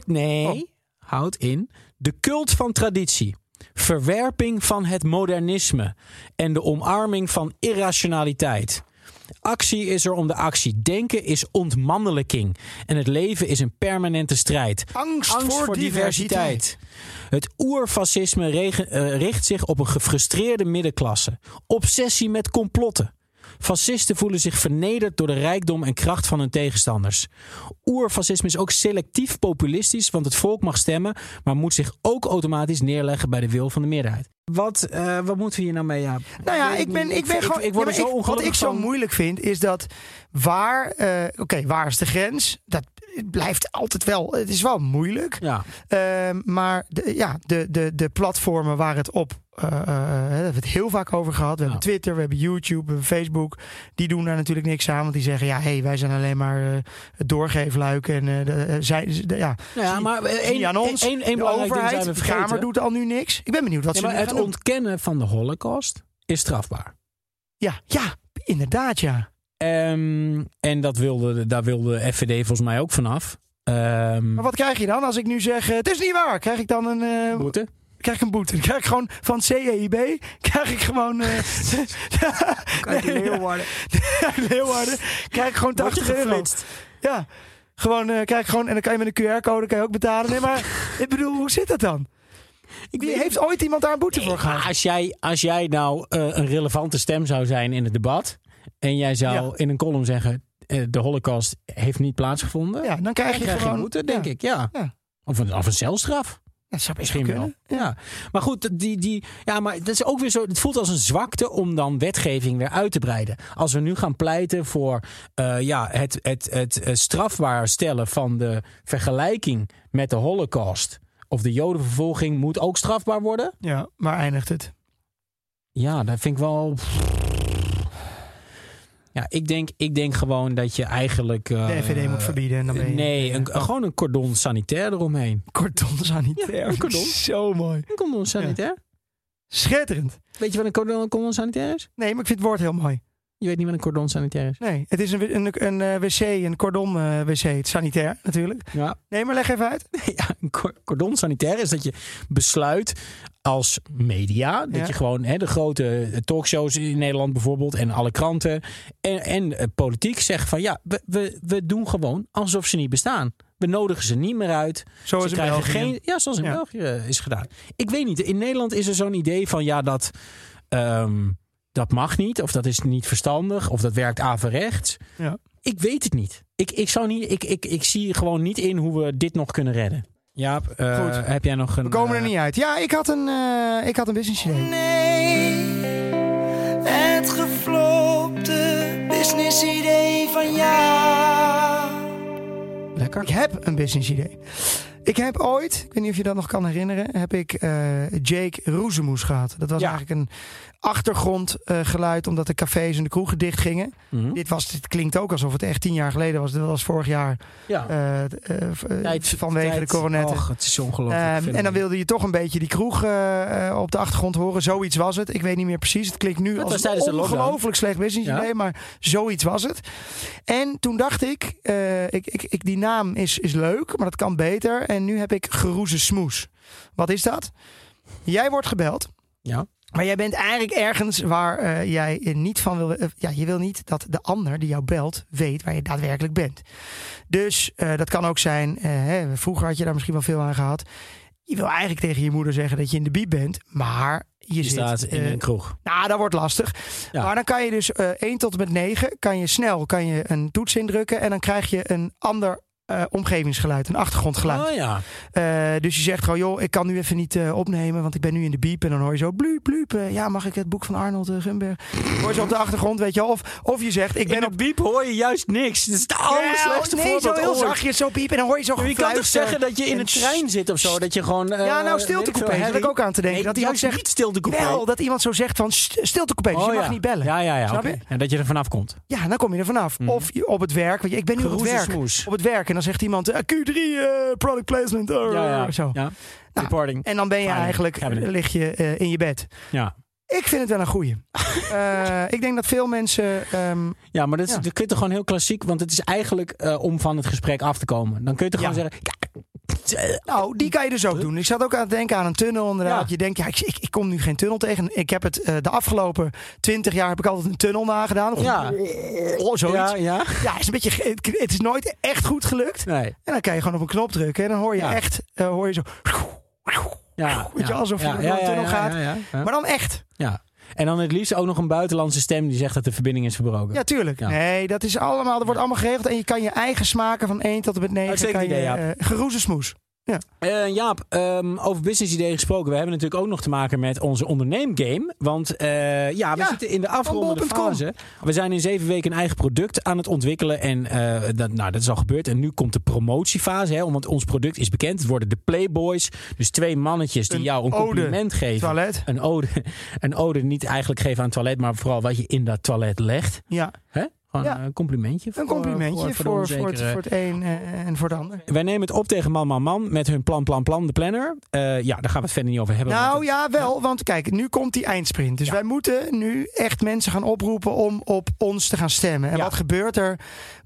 Houdt in de cult van traditie. Verwerping van het modernisme. En de omarming van irrationaliteit. Actie is er om de actie. Denken is ontmannelijking. En het leven is een permanente strijd. Angst voor diversiteit. Het oerfascisme richt zich op een gefrustreerde middenklasse. Obsessie met complotten. Fascisten voelen zich vernederd door de rijkdom en kracht van hun tegenstanders. Oerfascisme is ook selectief populistisch, want het volk mag stemmen, maar moet zich ook automatisch neerleggen bij de wil van de meerderheid. Wat moeten we hier nou mee? Ja, nou ja, ik word er zo ongelukkig wat ik zo moeilijk vind, is dat waar is de grens? Dat blijft altijd wel. Het is wel moeilijk. Ja. Maar de platformen waar het op. We hebben het heel vaak over gehad. We hebben Twitter, we hebben YouTube, we hebben Facebook. Die doen daar natuurlijk niks aan. Want die zeggen, wij zijn alleen maar het doorgeefluik. En maar één aan ons. Één de overheid, de Kamer doet al nu niks. Ik ben benieuwd wat ze maar het ontkennen van de Holocaust is strafbaar. Ja, inderdaad, ja. En daar wilde FVD volgens mij ook vanaf. Maar wat krijg je dan als ik nu zeg, het is niet waar? Krijg ik dan een boete? Krijg ik een boete? Dan krijg ik gewoon van CEIB. Krijg ik gewoon. Leeuwarden. Krijg ik gewoon 80 euro. Ja, gewoon krijg ik gewoon. En dan kan je met een QR-code ook betalen. Nee, maar ik bedoel, hoe zit dat dan? Heeft ooit iemand daar een boete voor gehad? Als jij nou een relevante stem zou zijn in het debat. En jij zou in een column zeggen, de Holocaust heeft niet plaatsgevonden. Ja, dan krijg je gewoon een boete, denk ik. Ja. Of een celstraf. Dat zou misschien wel. Ja. Maar goed, maar dat is ook weer zo. Het voelt als een zwakte om dan wetgeving weer uit te breiden. Als we nu gaan pleiten voor het strafbaar stellen van de vergelijking met de Holocaust of de Jodenvervolging moet ook strafbaar worden. Ja, waar eindigt het? Ja, dat vind ik wel. Ja, ik denk gewoon dat je eigenlijk de FVD moet verbieden. En dan ben je, gewoon een cordon sanitair eromheen. Cordon sanitair. Ja, een cordon. Zo mooi. Een cordon sanitair. Ja. Schitterend. Weet je wat een cordon sanitair is? Nee, maar ik vind het woord heel mooi. Je weet niet wat een cordon sanitair is? Nee, het is een wc, een cordon wc. Het sanitair natuurlijk. Ja. Nee, maar leg even uit. Ja, een cordon sanitair is dat je besluit als media, dat je gewoon de grote talkshows in Nederland bijvoorbeeld en alle kranten en politiek zeggen van we doen gewoon alsof ze niet bestaan. We nodigen ze niet meer uit. Zoals in België. Zoals in België is gedaan. Ik weet niet, in Nederland is er zo'n idee van dat mag niet, of dat is niet verstandig, of dat werkt averechts. Ja. Ik weet het niet. Ik zie gewoon niet in hoe we dit nog kunnen redden. Jaap, heb jij nog een... We komen er niet uit. Ja, ik had een business idee. Nee, het geflopte business idee van jou. Lekker. Ik heb een business idee. Ik heb ooit, ik weet niet of je dat nog kan herinneren, heb ik Jake Roezemoes gehad. Dat was eigenlijk een achtergrondgeluid omdat de cafés en de kroegen dicht gingen. Mm-hmm. Dit klinkt ook alsof het echt 10 jaar geleden was. Dit was vorig jaar vanwege de coronetten. Och, het is ongelooflijk. En dan wilde je toch een beetje die kroeg op de achtergrond horen. Zoiets was het. Ik weet niet meer precies. Het klinkt nu als een ongelooflijk slecht business idee, maar zoiets was het. En toen dacht ik, die naam is leuk, maar dat kan beter. En nu heb ik Geroeze Smoes. Wat is dat? Jij wordt gebeld. Ja. Maar jij bent eigenlijk ergens waar jij niet van wil... je wil niet dat de ander die jou belt weet waar je daadwerkelijk bent. Dus dat kan ook zijn... vroeger had je daar misschien wel veel aan gehad. Je wil eigenlijk tegen je moeder zeggen dat je in de biep bent. Maar je staat in een kroeg. Nou, dat wordt lastig. Ja. Maar dan kan je dus 1 tot en met 9... kan je een toets indrukken... en dan krijg je een ander... omgevingsgeluid, een achtergrondgeluid. Oh ja. Dus je zegt gewoon, joh, ik kan nu even niet opnemen, want ik ben nu in de biep. En dan hoor je zo, bluup, bluup. Ja, mag ik het boek van Arnold Gunberg? Hoor je zo op de achtergrond, weet je wel. Of je zegt, ik ben op biep hoor je juist niks. Dat is de allerslechtste voorbeeld. Zo heel zachtjes, zo piep. En dan hoor je zo je kan toch zeggen dat je in een trein zit of zo? Dat je gewoon... stiltecoupé. Heb ik ook aan te denken. Dat iemand zegt, niet stiltecoupé. Wel, dat iemand zo zegt van stiltecoupé. Dus je mag niet bellen. Ja. Okay. En dat je er vanaf komt. Ja, dan kom je er vanaf. Of op het werk. Want ik ben nu op het werk. Op het werk. En dan zegt iemand... Q3 product placement. Zo. Ja. Reporting. En dan ben je lig je in je bed. Ja. Ik vind het wel een goeie. Ik denk dat veel mensen... maar dat kun je toch gewoon heel klassiek... want het is eigenlijk om van het gesprek af te komen. Dan kun je toch gewoon zeggen... Nou, die kan je dus ook doen. Ik zat ook aan het denken aan een tunnel. Inderdaad. Ja. Je denkt, ik kom nu geen tunnel tegen. Ik heb het de afgelopen 20 jaar heb ik altijd een tunnel nagedaan. Of zoiets. Ja, is een beetje, het is nooit echt goed gelukt. Nee. En dan kan je gewoon op een knop drukken. En dan hoor je echt hoor je zo... Weet je, alsof je door een tunnel gaat. Ja. Maar dan echt. Ja. En dan het liefst ook nog een buitenlandse stem die zegt dat de verbinding is verbroken. Ja, tuurlijk. Ja. Nee, dat is allemaal, wordt allemaal geregeld. En je kan je eigen smaken van 1 tot en met 9. Kan je geroeze smoes. Ja. Jaap, over business ideeën gesproken. We hebben natuurlijk ook nog te maken met onze onderneemgame. Want we zitten in de afrondende fase. We zijn in 7 weken een eigen product aan het ontwikkelen. En dat is al gebeurd. En nu komt de promotiefase. Want ons product is bekend. Het worden de Playboys. Dus 2 mannetjes die jou een compliment geven. Toilet. Een ode niet eigenlijk geven aan het toilet. Maar vooral wat je in dat toilet legt. Ja. Hè? Een complimentje. Een complimentje voor het een en voor de ander. Wij nemen het op tegen man met hun plan, de planner. Daar gaan we het verder niet over hebben. Want kijk, nu komt die eindsprint. Dus wij moeten nu echt mensen gaan oproepen om op ons te gaan stemmen. En wat gebeurt er?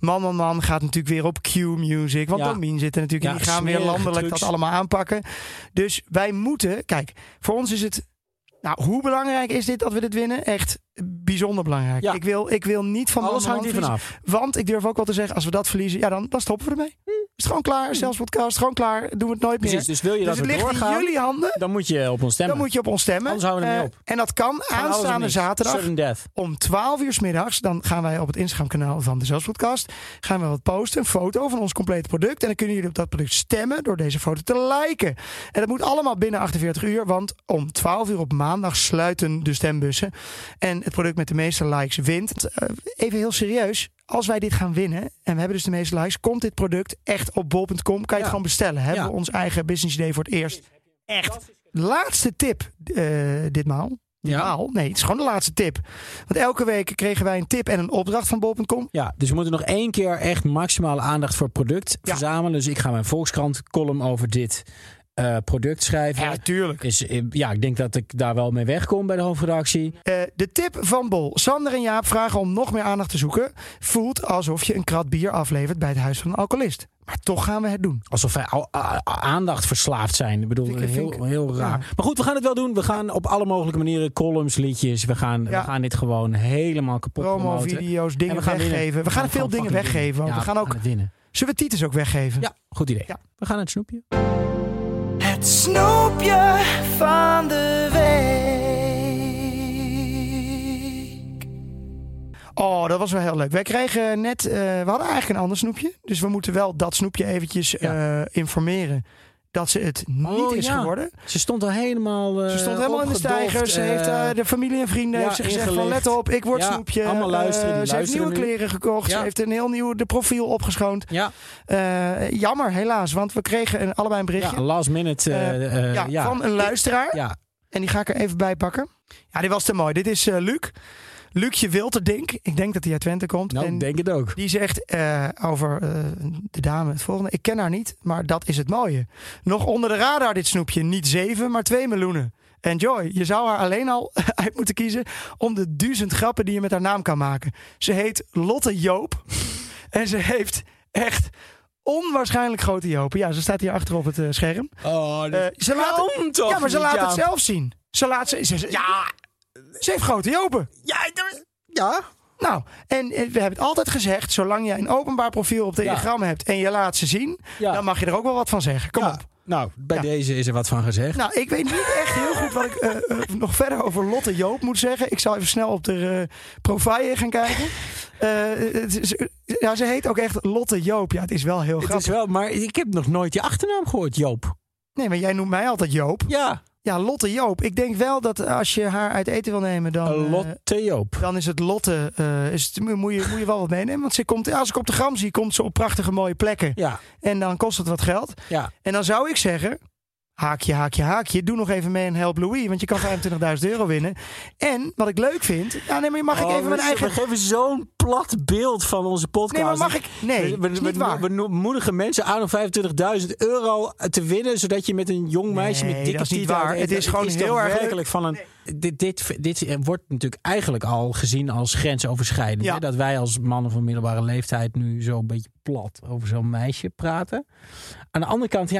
Man gaat natuurlijk weer op Q-Music. Want Domien zit er natuurlijk en die gaan weer landelijk dat allemaal aanpakken. Dus wij moeten, kijk, voor ons is het... Nou, hoe belangrijk is dit dat we dit winnen? Echt bijzonder belangrijk. Ja. Ik wil niet van alles hangt hier vanaf. Want ik durf ook wel te zeggen, als we dat verliezen, dan stoppen we ermee. Is het gewoon klaar? Zelfs podcast, gewoon klaar. Doen we het nooit meer. Precies, dus wil je dat het we doorgaan? Het ligt in jullie handen. Dan moet je op ons stemmen. Anders houden we er mee op. En dat kan aanstaande zaterdag om 12 uur 's middags. Dan gaan wij op het Instagram kanaal van de Zelfspodcast gaan we wat posten. Een foto van ons complete product. En dan kunnen jullie op dat product stemmen door deze foto te liken. En dat moet allemaal binnen 48 uur. Want om 12 uur op maandag sluiten de stembussen. En het product met de meeste likes wint. Even heel serieus. Als wij dit gaan winnen, en we hebben dus de meeste likes, komt dit product echt op bol.com. Kan je het gewoon bestellen. Hebben we ons eigen business idee voor het eerst. Echt. Laatste tip ditmaal. Nee, het is gewoon de laatste tip. Want elke week kregen wij een tip en een opdracht van bol.com. Ja, dus we moeten nog 1 keer echt maximale aandacht voor het product verzamelen. Dus ik ga mijn Volkskrant column over dit product schrijven. Ja, tuurlijk. Ik denk dat ik daar wel mee wegkom bij de hoofdredactie. De tip van Bol. Sander en Jaap vragen om nog meer aandacht te zoeken. Voelt alsof je een krat bier aflevert bij het huis van een alcoholist. Maar toch gaan we het doen. Alsof wij aandacht verslaafd zijn. Ik bedoel, heel raar. Ja. Maar goed, we gaan het wel doen. We gaan op alle mogelijke manieren columns, liedjes. We gaan dit gewoon helemaal kapot promoten. Promo-video's, dingen weggeven. We gaan veel dingen weggeven. We gaan ook winnen. Zullen we titels ook weggeven? Ja, goed idee. Ja. We gaan het snoepje. Het snoepje van de week. Oh, dat was wel heel leuk. Wij kregen net... we hadden eigenlijk een ander snoepje. Dus we moeten wel dat snoepje eventjes informeren. dat ze het niet is geworden. Ze stond al helemaal Ze stond helemaal in de stijgers. Ze heeft de familie en vrienden heeft ze gezegd van let op, ik word snoepje. Allemaal luisteren. Ze heeft nieuwe kleren gekocht. Ze heeft een heel nieuw profiel opgeschoond. Ja. Jammer, helaas. Want we kregen allebei een berichtje. Ja, last minute. Van een luisteraar. Ja. En die ga ik er even bij pakken. Ja, dit was te mooi. Dit is Luc. Lucje Wilterdink. Ik denk dat hij uit Twente komt. Nou, ik denk het ook. Die zegt over de dame het volgende. Ik ken haar niet, maar dat is het mooie. Nog onder de radar dit snoepje. Niet 7, maar 2 meloenen. Enjoy. Je zou haar alleen al uit moeten kiezen om de 1000 grappen die je met haar naam kan maken. Ze heet Lotte Joop. En ze heeft echt onwaarschijnlijk grote jopen. Ja, ze staat hier achter op het scherm. Ze laat het zelf zien. Ze heeft grote jopen. Ja. Nou, en we hebben het altijd gezegd, zolang je een openbaar profiel op Telegram hebt en je laat ze zien, dan mag je er ook wel wat van zeggen. Kom op. Nou, bij deze is er wat van gezegd. Nou, ik weet niet echt heel goed wat ik nog verder over Lotte Joop moet zeggen. Ik zal even snel op de profiel gaan kijken. Ze heet ook echt Lotte Joop. Ja, het is wel heel grappig. Het is wel, maar ik heb nog nooit je achternaam gehoord, Joop. Nee, maar jij noemt mij altijd Joop. Ja. Ja, Lotte Joop. Ik denk wel dat als je haar uit eten wil nemen, dan Lotte Joop. Dan is het Lotte. Moet je wel wat meenemen. Want als ik op de gram zie, komt ze op prachtige mooie plekken. Ja. En dan kost het wat geld. Ja. En dan zou ik zeggen, haakje. Doe nog even mee en help Louis. Want je kan €25.000 winnen. En wat ik leuk vind. Ja, nee, maar mag ik even mijn eigen. We geven zo'n plat beeld van onze podcast. Nee, maar mag ik. Nee, we moedigen mensen aan om €25.000 te winnen. Zodat je met een jong meisje met dikke tieten. Het is gewoon heel erg werkelijk van een. Dit wordt natuurlijk eigenlijk al gezien als grensoverschrijdend. Ja. Hè? Dat wij als mannen van middelbare leeftijd nu zo een beetje plat over zo'n meisje praten. Aan de andere kant,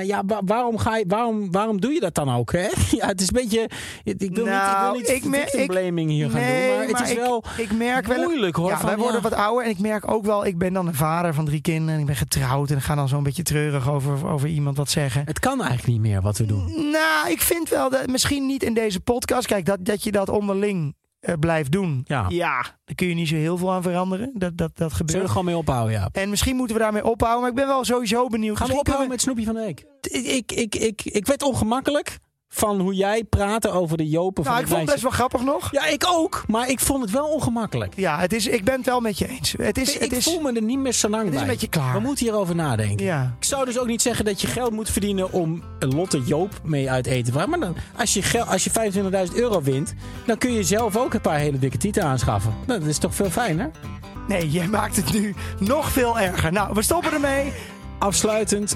waarom doe je dat dan ook? Hè? Ja, het is een beetje. Ik wil niet victimblaming hier gaan doen, maar het is wel moeilijk hoor. Ja, wij worden wat ouder en ik merk ook wel, ik ben dan een vader van 3 kinderen en ik ben getrouwd en ik ga dan zo'n beetje treurig over iemand wat zeggen. Het kan eigenlijk niet meer wat we doen. Nou, ik vind wel dat misschien niet in deze podcast. Kijk, dat je dat onderling blijft doen. Ja, daar kun je niet zo heel veel aan veranderen. Dat gebeurt. Zullen we er gewoon mee ophouden, ja. En misschien moeten we daarmee ophouden. Maar ik ben wel sowieso benieuwd. Gaan we ophouden met Snoepje van de Week? Ik werd ongemakkelijk van hoe jij praatte over de Jopen van ik vond het best wel grappig nog. Ja, ik ook. Maar ik vond het wel ongemakkelijk. Ja, ik ben het wel met je eens. Ik voel me er niet meer zo lang bij. Het is een beetje klaar. We moeten hierover nadenken. Ja. Ik zou dus ook niet zeggen dat je geld moet verdienen om een Lotte Joop mee uit eten te vragen. Maar dan, als je €25.000 wint, dan kun je zelf ook een paar hele dikke tieten aanschaffen. Dat is toch veel fijner? Nee, jij maakt het nu nog veel erger. Nou, we stoppen ermee. Afsluitend,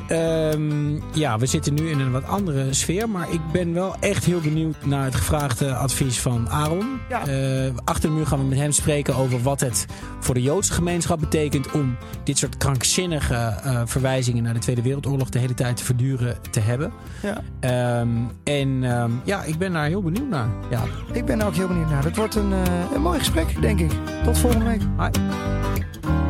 we zitten nu in een wat andere sfeer. Maar ik ben wel echt heel benieuwd naar het gevraagde advies van Aaron. Ja. Achter de muur gaan we met hem spreken over wat het voor de Joodse gemeenschap betekent om dit soort krankzinnige verwijzingen naar de Tweede Wereldoorlog de hele tijd te verduren te hebben. Ja. Ik ben daar heel benieuwd naar. Ja. Ik ben er ook heel benieuwd naar. Het wordt een mooi gesprek, denk ik. Tot volgende week. Hoi.